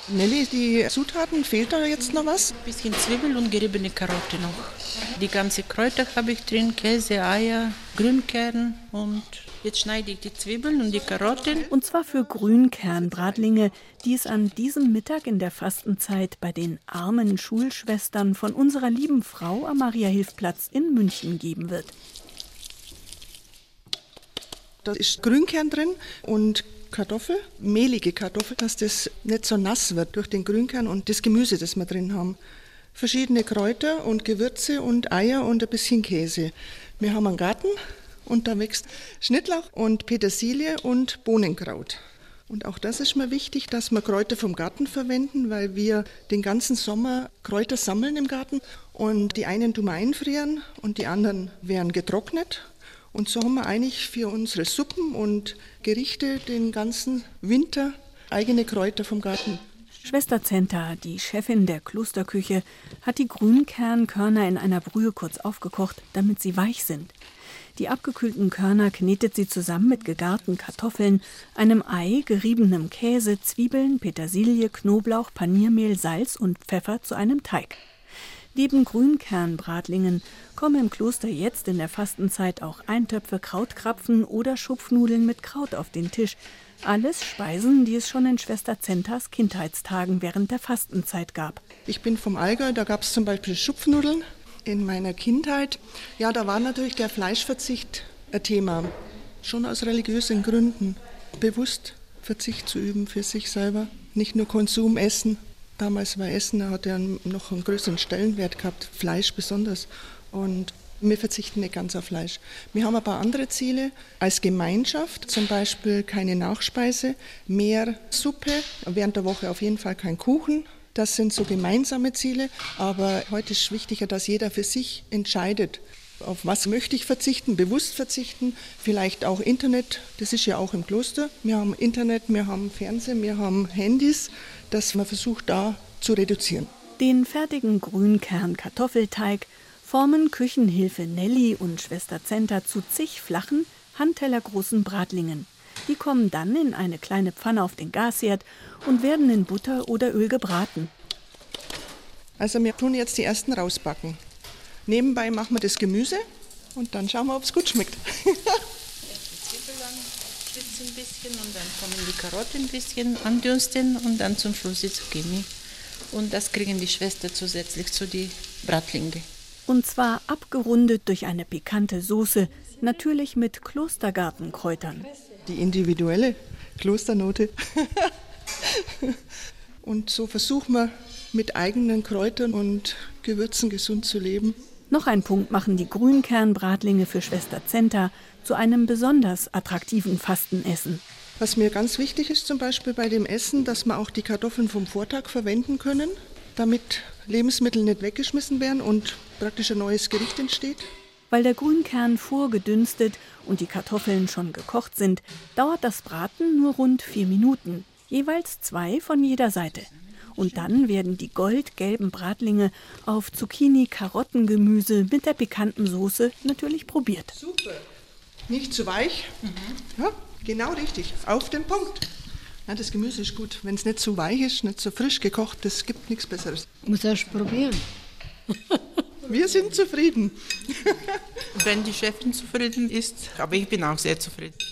Nelly, die Zutaten, fehlt da jetzt noch was? Ein bisschen Zwiebel und geriebene Karotte noch. Die ganzen Kräuter habe ich drin, Käse, Eier, Grünkern und jetzt schneide ich die Zwiebeln und die Karotten. Und zwar für Grünkernbratlinge, die es an diesem Mittag in der Fastenzeit bei den armen Schulschwestern von unserer lieben Frau am Mariahilfplatz in München geben wird. Da ist Grünkern drin und Kartoffel, mehlige Kartoffel, dass das nicht so nass wird durch den Grünkern und das Gemüse, das wir drin haben. Verschiedene Kräuter und Gewürze und Eier und ein bisschen Käse. Wir haben einen Garten und da wächst Schnittlauch und Petersilie und Bohnenkraut. Und auch das ist mir wichtig, dass wir Kräuter vom Garten verwenden, weil wir den ganzen Sommer Kräuter sammeln im Garten. Und die einen tun wir einfrieren und die anderen werden getrocknet. Und so haben wir eigentlich für unsere Suppen und Gerichte den ganzen Winter eigene Kräuter vom Garten. Schwester Zenta, die Chefin der Klosterküche, hat die Grünkernkörner in einer Brühe kurz aufgekocht, damit sie weich sind. Die abgekühlten Körner knetet sie zusammen mit gegarten Kartoffeln, einem Ei, geriebenem Käse, Zwiebeln, Petersilie, Knoblauch, Paniermehl, Salz und Pfeffer zu einem Teig. Neben Grünkernbratlingen kommen im Kloster jetzt in der Fastenzeit auch Eintöpfe, Krautkrapfen oder Schupfnudeln mit Kraut auf den Tisch. Alles Speisen, die es schon in Schwester Zentas Kindheitstagen während der Fastenzeit gab. Ich bin vom Allgäu, da gab es zum Beispiel Schupfnudeln. In meiner Kindheit, ja, da war natürlich der Fleischverzicht ein Thema. Schon aus religiösen Gründen. Bewusst Verzicht zu üben für sich selber. Nicht nur Konsum, Essen. Damals war Essen, hat ja noch einen größeren Stellenwert gehabt, Fleisch besonders. Und wir verzichten nicht ganz auf Fleisch. Wir haben ein paar andere Ziele als Gemeinschaft, zum Beispiel keine Nachspeise, mehr Suppe, während der Woche auf jeden Fall kein Kuchen. Das sind so gemeinsame Ziele, aber heute ist wichtiger, dass jeder für sich entscheidet, auf was möchte ich verzichten, bewusst verzichten, vielleicht auch Internet, das ist ja auch im Kloster. Wir haben Internet, wir haben Fernsehen, wir haben Handys, dass man versucht, da zu reduzieren. Den fertigen Grünkern-Kartoffelteig formen Küchenhilfe Nelly und Schwester Zenta zu zig flachen, handtellergroßen Bratlingen. Die kommen dann in eine kleine Pfanne auf den Gasherd und werden in Butter oder Öl gebraten. Also wir tun jetzt die ersten rausbacken. Nebenbei machen wir das Gemüse und dann schauen wir, ob es gut schmeckt. Die Zwiebeln schwitzen ein bisschen und dann kommen die Karotten ein bisschen andünsten und dann zum Schluss die Zucchini. Und das kriegen die Schwestern zusätzlich zu den Bratlinge. Und zwar abgerundet durch eine pikante Soße, natürlich mit Klostergartenkräutern. Die individuelle Klosternote. Und so versuchen wir mit eigenen Kräutern und Gewürzen gesund zu leben. Noch ein Punkt machen die Grünkernbratlinge für Schwester Zenta zu einem besonders attraktiven Fastenessen. Was mir ganz wichtig ist zum Beispiel bei dem Essen, dass wir auch die Kartoffeln vom Vortag verwenden können, damit Lebensmittel nicht weggeschmissen werden und praktisch ein neues Gericht entsteht. Weil der Grünkern vorgedünstet und die Kartoffeln schon gekocht sind, dauert das Braten nur rund 4 Minuten, jeweils 2 von jeder Seite. Und dann werden die goldgelben Bratlinge auf Zucchini-Karottengemüse mit der pikanten Soße natürlich probiert. Super. Nicht zu weich. Ja, genau richtig. Auf den Punkt. Ja, das Gemüse ist gut. Wenn es nicht zu weich ist, nicht so frisch gekocht, das gibt nichts Besseres. Muss erst probieren. Wir sind zufrieden. Wenn die Chefin zufrieden ist, aber ich bin auch sehr zufrieden.